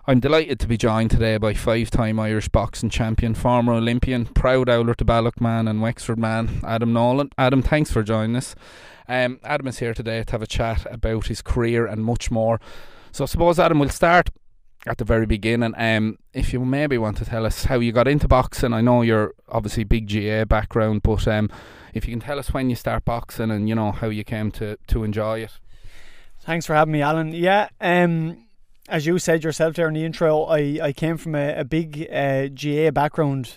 I'm delighted to be joined today by five-time Irish boxing champion, former Olympian, proud Owler to Balloch man and Wexford man, Adam Nolan. Adam, thanks for joining us. Adam is here today to have a chat about his career and much more. So I suppose, Adam, we'll start at the very beginning. If you maybe want to tell us how you got into boxing. I know you're obviously big GA background, but if you can tell us when you start boxing and you know how you came to enjoy it. Thanks for having me, Alan. Yeah, as you said yourself there in the intro, I came from a big GA background,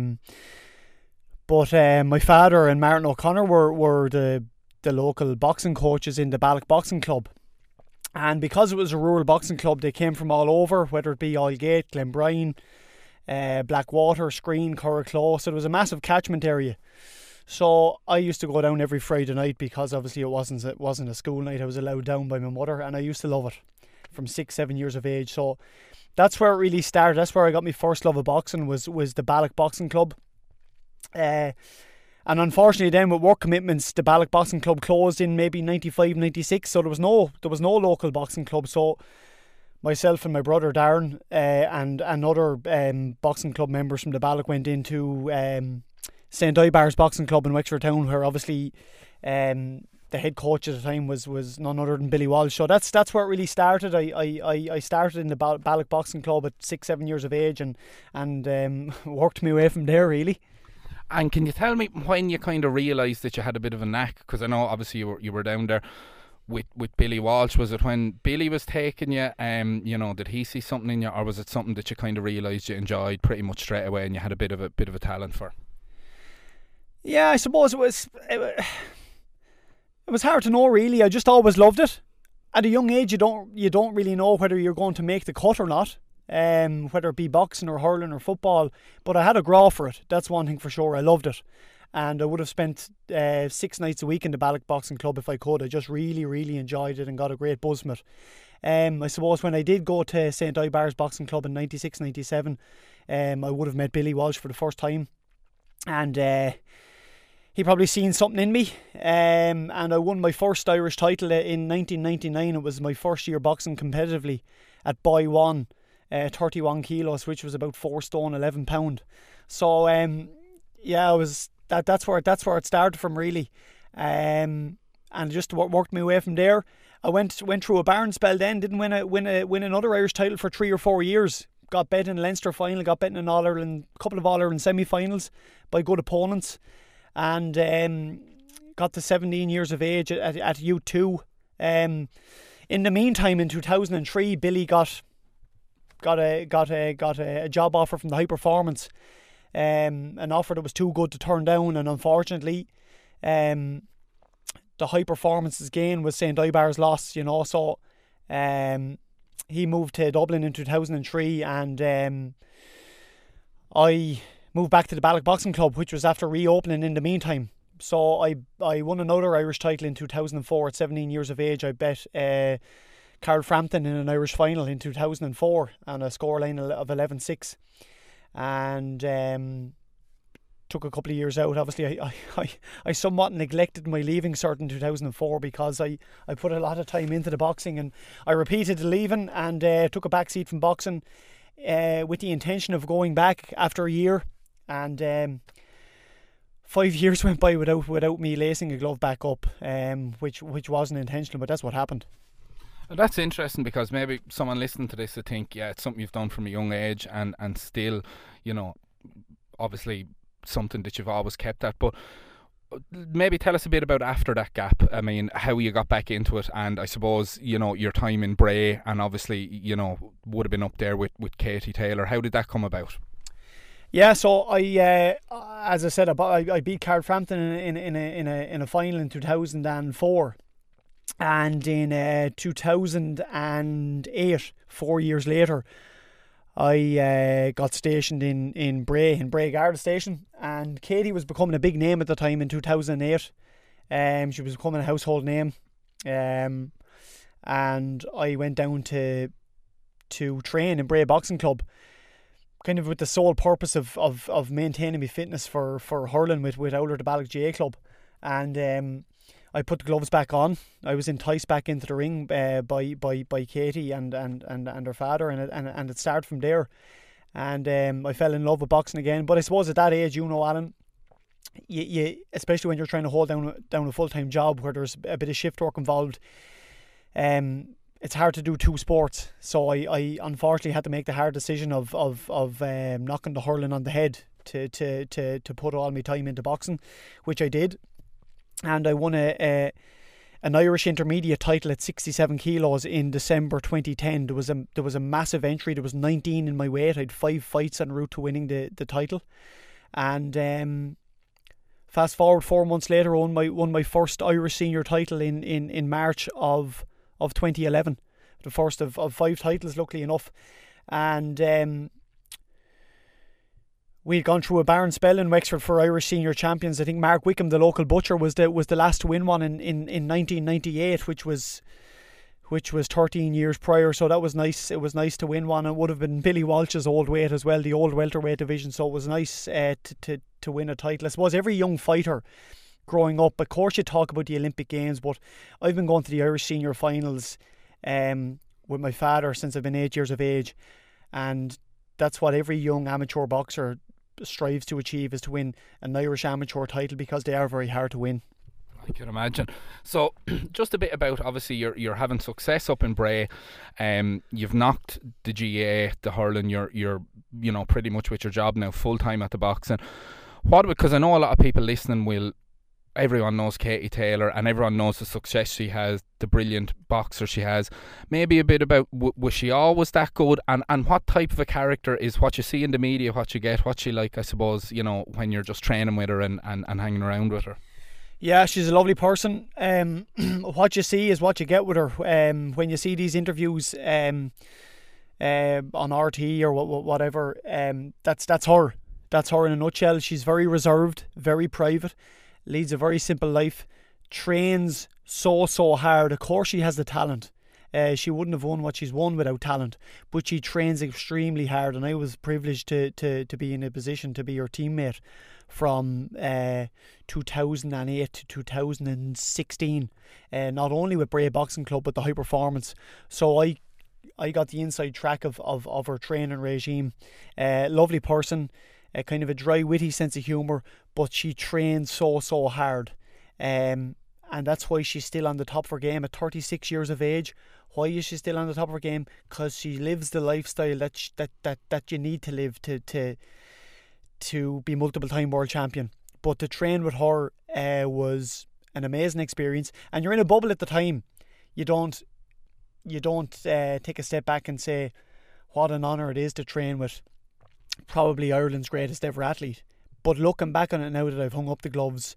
but my father and Martin O'Connor were the local boxing coaches in the Balloch Boxing Club. And because it was a rural boxing club, they came from all over, whether it be Aldgate, Glenbrine, Blackwater, Screen, Curracloe. So it was a massive catchment area. So I used to go down every Friday night because obviously it wasn't a school night. I was allowed down by my mother, and I used to love it from 6-7 years of age. So that's where it really started. That's where I got my first love of boxing was the Balloch Boxing Club. And unfortunately then with work commitments, the Balloch Boxing Club closed in maybe 95, 96. So there was no local boxing club. So myself and my brother Darren and other boxing club members from the Balloch went into St. Ibar's Boxing Club in Wexford Town, where obviously the head coach at the time was none other than Billy Walsh. So that's where it really started. I started in the Balloch Boxing Club at 6-7 years of age and worked my way from there really. And can you tell me when you kind of realised that you had a bit of a knack? Because I know obviously you were down there with Billy Walsh. Was it when Billy was taking you? Did he see something in you, or was it something that you kind of realised you enjoyed pretty much straight away and you had a bit of a talent for? Yeah, I suppose it was hard to know really. I just always loved it. At a young age, you don't really know whether you're going to make the cut or not. Whether it be boxing or hurling or football, but I had a graw for it. That's one thing for sure. I loved it, and I would have spent 6 nights a week in the Balloch Boxing Club if I could. I just really, really enjoyed it and got a great buzz from it. I suppose when I did go to St. Ibar's Boxing Club in 96, 97, I would have met Billy Walsh for the first time, and he probably seen something in me, and I won my first Irish title in 1999. It was my first year boxing competitively at Boy 1. 31 kilos, which was about 4 stone 11 pound. So I was that's where it started from really, and just worked my way from there. I went through a barren spell then, didn't win another Irish title for 3 or 4 years. Got bet in a Leinster final, got bet in an All-Ireland, couple of All-Ireland semi-finals by good opponents, and got to 17 years of age at U2. In the meantime, in 2003, Billy got a job offer from the High Performance, an offer that was too good to turn down, and unfortunately the High Performance's gain was St. Ibar's loss, so he moved to Dublin in 2003, and I moved back to the Balloch Boxing Club, which was after reopening in the meantime. So I won another Irish title in 2004 at 17 years of age. I bet Carl Frampton in an Irish final in 2004 on a scoreline of 11-6, and took a couple of years out. Obviously I somewhat neglected my leaving cert in 2004 because I put a lot of time into the boxing, and I repeated the leaving and took a back seat from boxing with the intention of going back after a year, and 5 years went by without me lacing a glove back up, which wasn't intentional, but that's what happened. That's interesting, because maybe someone listening to this would think, yeah, it's something you've done from a young age and still, obviously something that you've always kept at. But maybe tell us a bit about after that gap. I mean, how you got back into it, and I suppose, your time in Bray, and obviously, would have been up there with Katie Taylor. How did that come about? Yeah, so I, as I said, I beat Carl Frampton in a final in 2004. And in 2008, 4 years later, I got stationed in Bray Garda Station, and Katie was becoming a big name at the time in 2008. She was becoming a household name, and I went down to train in Bray Boxing Club, kind of with the sole purpose of maintaining my fitness for hurling with Owler the Balloch GA Club, and I put the gloves back on. I was enticed back into the ring by Katie and her father, and it started from there. And I fell in love with boxing again. But I suppose at that age, Alan, you especially when you're trying to hold down a full-time job where there's a bit of shift work involved, it's hard to do two sports. So I unfortunately had to make the hard decision of knocking the hurling on the head to put all my time into boxing, which I did. And I won an Irish intermediate title at 67 kilos in December 2010. There was a massive entry. There was 19 in my weight. I had 5 fights en route to winning the title. And fast forward 4 months later, I won my first Irish senior title in March of 2011. The first of 5 titles, luckily enough. And we'd gone through a barren spell in Wexford for Irish senior champions. I think Mark Wickham, the local butcher, was the last to win one in 1998, which was 13 years prior. So that was nice. It was nice to win one. It would have been Billy Walsh's old weight as well, the old welterweight division. So it was nice to win a title. I suppose every young fighter growing up, of course you talk about the Olympic Games, but I've been going to the Irish senior finals with my father since I've been 8 years of age, and that's what every young amateur boxer strives to achieve, is to win an Irish amateur title, because they are very hard to win. I can imagine. So, just a bit about, obviously you're having success up in Bray. You've knocked the GAA, the hurling. You're pretty much with your job now full time at the boxing. Because I know a lot of people listening everyone knows Katie Taylor, and everyone knows the success she has, the brilliant boxer she has. Maybe a bit about, was she always that good, and what type of a character is what you see in the media, what you get, what's she like, I suppose, when you're just training with her and hanging around with her? Yeah, she's a lovely person. What you see is what you get with her. When you see these interviews on RT or whatever, that's her. That's her in a nutshell. She's very reserved, very private, leads a very simple life, trains so hard. Of course she has the talent. She wouldn't have won what she's won without talent, but she trains extremely hard, and I was privileged to be in a position to be her teammate from 2008 to 2016, not only with Bray Boxing Club but the High Performance. So I got the inside track of her training regime. Lovely person, kind of a dry, witty sense of humour, but she trains so hard, and that's why she's still on the top of her game at 36 years of age. Why is she still on the top of her game? Because she lives the lifestyle that you need to live to be multiple time world champion. But to train with her was an amazing experience, and you're in a bubble at the time. You don't take a step back and say what an honour it is to train with probably Ireland's greatest ever athlete. But looking back on it now that I've hung up the gloves,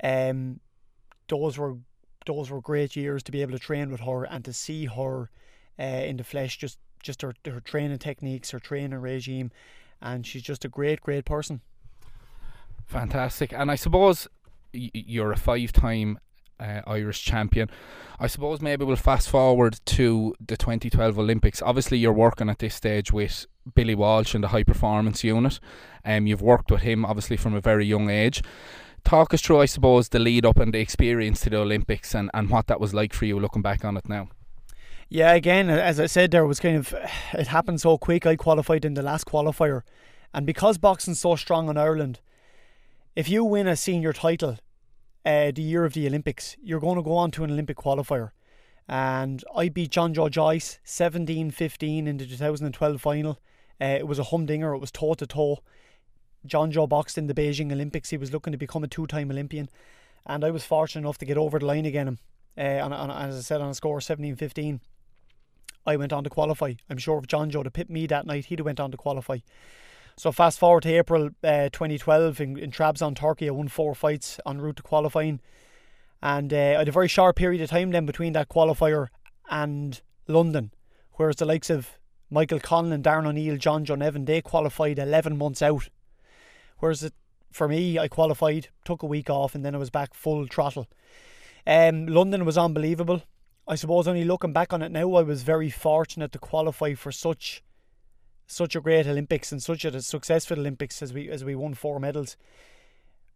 those were great years to be able to train with her and to see her in the flesh, just her training techniques, her training regime, and she's just a great person. Fantastic. And I suppose you're a 5-time Irish champion. I suppose maybe we'll fast forward to the 2012 Olympics. Obviously you're working at this stage with Billy Walsh in the High Performance unit. You've worked with him obviously from a very young age. Talk us through, I suppose, the lead up and the experience to the Olympics and what that was like for you looking back on it now. Yeah, again, as I said, there was it happened so quick. I qualified in the last qualifier, and because boxing's so strong in Ireland, if you win a senior title the year of the Olympics, you're going to go on to an Olympic qualifier. And I beat John Joe Joyce 17-15 in the 2012 final. It was a humdinger. It was toe to toe. John Joe boxed in the Beijing Olympics. He was looking to become a 2-time Olympian, and I was fortunate enough to get over the line again. As I said, on a score of 17-15, I went on to qualify. I'm sure if John Joe had pipped me that night, he'd have went on to qualify. So fast forward to April 2012 in Trabzon, Turkey, I won 4 fights en route to qualifying, and I had a very short period of time then between that qualifier and London, whereas the likes of Michael Conlon, Darren O'Neill, John Joe Nevin, they qualified 11 months out. Whereas for me, I qualified, took a week off, and then I was back full throttle. London was unbelievable. I suppose only looking back on it now, I was very fortunate to qualify for such a great Olympics and such a successful Olympics as we won 4 medals.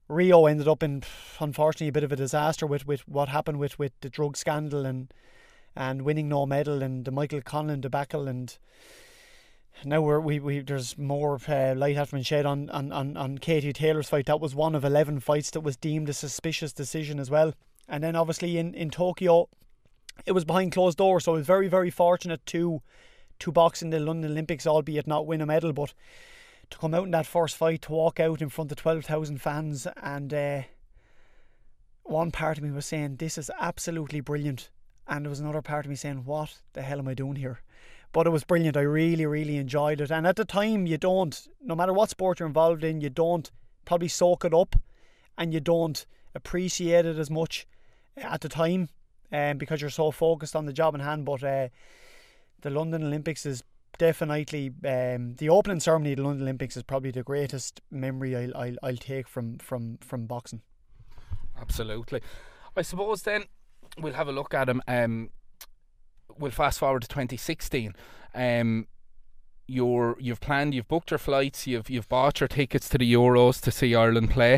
Rio ended up in, unfortunately, a bit of a disaster with what happened with the drug scandal and winning no medal and the Michael Conlan debacle, and now there's more light has been shed on Katie Taylor's fight. That was one of 11 fights that was deemed a suspicious decision as well. And then obviously in Tokyo, it was behind closed doors, so I was very, very fortunate to box in the London Olympics, albeit not win a medal, but to come out in that first fight, to walk out in front of 12,000 fans, and one part of me was saying, this is absolutely brilliant, and there was another part of me saying, what the hell am I doing here? But it was brilliant. I really, really enjoyed it. And at the time, you don't, no matter what sport you're involved in, you don't probably soak it up, and you don't appreciate it as much at the time, because you're so focused on the job in hand. But the London Olympics is definitely, the opening ceremony of the London Olympics is probably the greatest memory I'll take from boxing. Absolutely. I suppose then we'll have a look at him. We'll fast forward to 2016. You've planned, you've booked your flights, you've bought your tickets to the Euros to see Ireland play.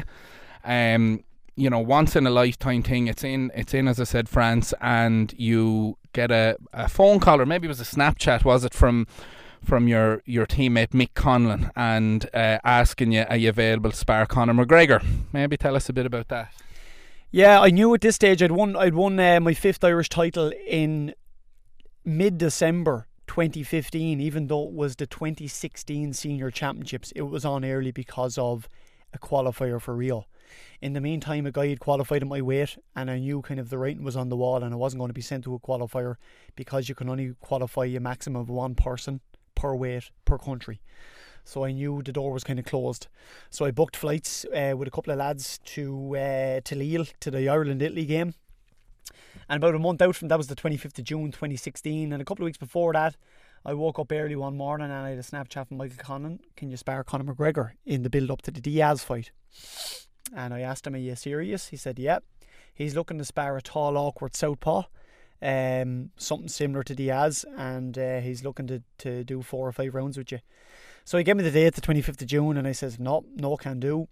Once in a lifetime thing. It's in as I said, France, and you get a phone call, or maybe it was a Snapchat, was it, from your teammate Mick Conlan, and asking you, are you available to spar Conor McGregor? Maybe tell us a bit about that. Yeah, I knew at this stage I'd won my 5th Irish title in mid-December 2015, even though it was the 2016 Senior Championships. It was on early because of a qualifier for Rio. In the meantime, a guy had qualified at my weight, and I knew kind of the writing was on the wall, and I wasn't going to be sent to a qualifier, because you can only qualify a maximum of one person per weight per country. So I knew the door was kind of closed. So I booked flights with a couple of lads to Lille, to the Ireland-Italy game. And about a month out from that was the 25th of June 2016, and a couple of weeks before that, I woke up early one morning and I had a Snapchat from Michael Conlan, can you spar Conor McGregor in the build up to the Diaz fight? And I asked him, are you serious? He said, yeah. He's looking to spar a tall, awkward southpaw, something similar to Diaz, and he's looking to do 4 or 5 rounds with you. So he gave me the date, the 25th of June, and I said, no, can do.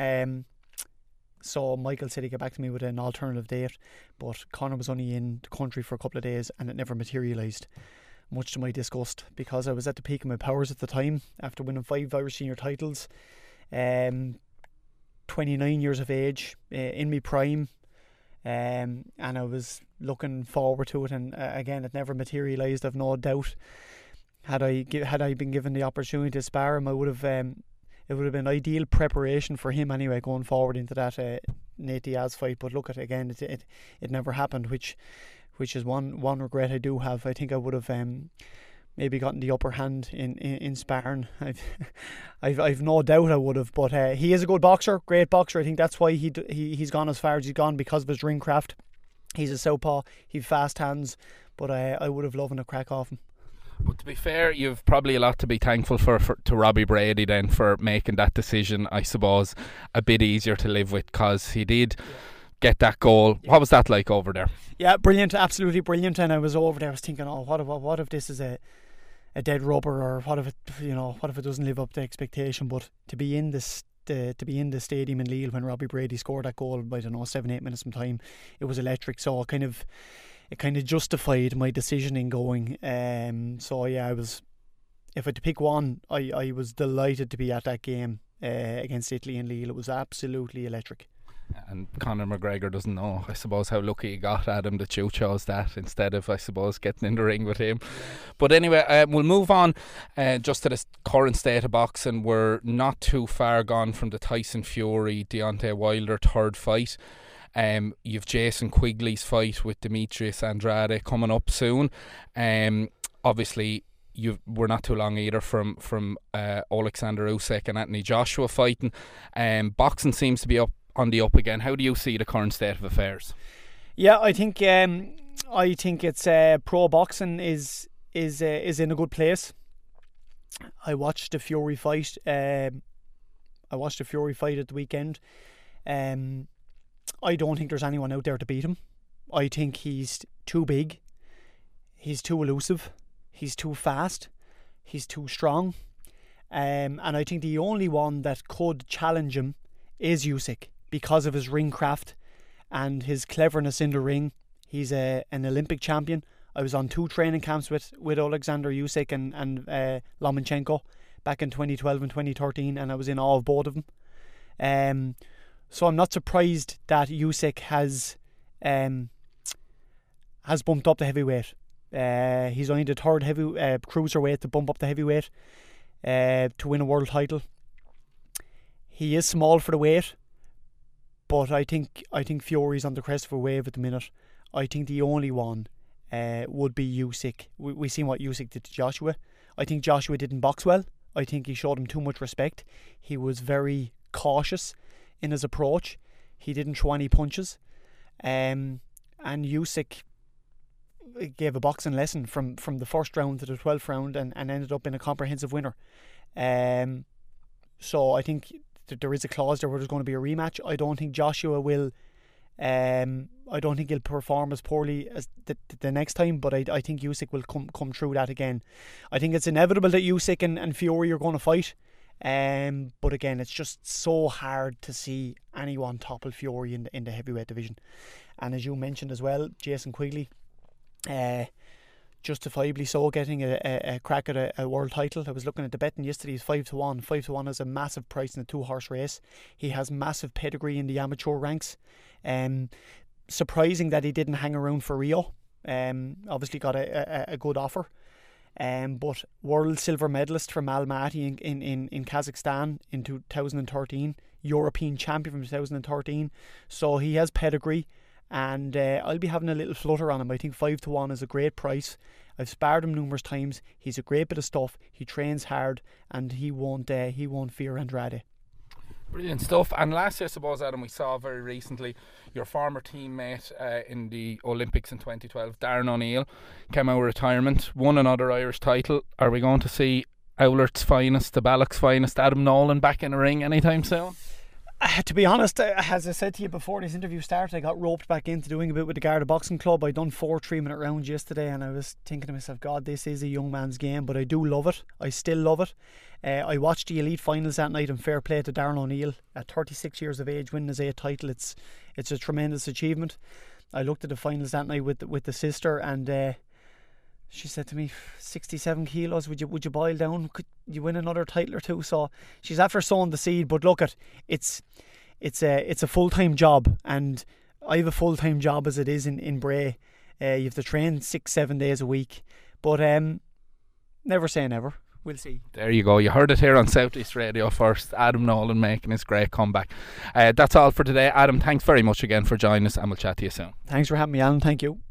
So Michael said he'd get back to me with an alternative date, but Conor was only in the country for a couple of days, and it never materialised, much to my disgust, because I was at the peak of my powers at the time, after winning 5 Irish senior titles, 29 years of age, in my prime, and I was looking forward to it, and again, it never materialised. I've no doubt had I been given the opportunity to spar him, I would have it would have been ideal preparation for him anyway, going forward into that Nate Diaz fight. But look, it never happened, which is one regret I do have. I think I would have maybe gotten the upper hand in sparring. I've no doubt I would have. But he is a good boxer, great boxer. I think that's why he's gone as far as he's gone, because of his ring craft. He's a southpaw, he's fast hands, but I would have loved a crack off him. But to be fair, you've probably a lot to be thankful for to Robbie Brady then, for making that decision, I suppose, a bit easier to live with, because he did get that goal. What was that like over there? Yeah, brilliant, absolutely brilliant. And I was over there, I was thinking, what if this is a dead rubber, or what if it doesn't live up to expectation? But to be in this to be in the stadium in Lille when Robbie Brady scored that goal by 7-8 minutes from time, it was electric. So it kind of justified my decision in going. So yeah, if I had to pick one, I was delighted to be at that game against Italy in Lille. It was absolutely electric. And Conor McGregor doesn't know, I suppose, how lucky he got Adam that you chose that instead of, I suppose, getting in the ring with him. But anyway, we'll move on just to the current state of boxing. We're not too far gone from the Tyson Fury Deontay Wilder third fight. You've Jason Quigley's fight with Demetrius Andrade coming up soon. Obviously, we're not too long either from Alexander Usyk and Anthony Joshua fighting. Boxing seems to be on the up again. How do you see the current state of affairs? Yeah, I think it's pro boxing is in a good place. I watched the Fury fight. at the weekend. I don't think there's anyone out there to beat him. I think he's too big. He's too elusive. He's too fast. He's too strong. And I think the only one that could challenge him is Usyk. because of his ring craft and his cleverness in the ring. He's an Olympic champion. I was on 2 training camps with Alexander Usyk and Lomachenko back in 2012 and 2013, and I was in awe of both of them. So I'm not surprised that Usyk has bumped up the heavyweight. He's only the 3rd cruiserweight to bump up the heavyweight to win a world title. He is small for the weight, but I think Fury's on the crest of a wave at the minute. I think the only one would be Usyk. We seen what Usyk did to Joshua. I think Joshua didn't box well. I think he showed him too much respect. He was very cautious in his approach. He didn't throw any punches. And Usyk gave a boxing lesson from the 1st round to the 12th round and ended up in a comprehensive winner. So I think that there is a clause there where there's going to be a rematch. I don't think Joshua will. I don't think he'll perform as poorly as the next time, but I think Usyk will come through that again. I think it's inevitable that Usyk and Fury are going to fight. But again, it's just so hard to see anyone topple Fury in the heavyweight division. And as you mentioned as well, Jason Quigley, justifiably so, getting a crack at a world title. I was looking at the betting yesterday. He's 5-1. 5-1 is a massive price in a 2-horse race. He has massive pedigree in the amateur ranks. Surprising that he didn't hang around for Rio. Obviously got a good offer. But world silver medalist from Almaty in Kazakhstan in 2013, European champion from 2013. So he has pedigree, and I'll be having a little flutter on him. I think 5-1 is a great price. I've sparred him numerous times. He's a great bit of stuff. He trains hard, and he won't fear Andrade. Brilliant stuff. And last year, I suppose, Adam, we saw very recently your former teammate in the Olympics in 2012, Darren O'Neill, came out of retirement, won another Irish title. Are we going to see Owlert's finest, the Balloch's finest, Adam Nolan, back in the ring anytime soon? To be honest, as I said to you before this interview started, I got roped back into doing a bit with the Garda Boxing Club. I done 4 3-minute rounds yesterday, and I was thinking to myself, God, this is a young man's game, but I do love it. I still love it. I watched the elite finals that night, and fair play to Darren O'Neill at 36 years of age, winning his 8th title. It's a tremendous achievement. I looked at the finals that night with the sister, and she said to me, 67 kilos, would you boil down? Could you win another title or two? So she's after sowing the seed. But look, it's a full-time job, and I have a full-time job as it is in Bray. You have to train 6-7 days a week, but never say never. We'll see. There you go. You heard it here on Southeast Radio first. Adam Nolan making his great comeback. That's all for today. Adam, thanks very much again for joining us, and we'll chat to you soon. Thanks for having me, Alan. Thank you.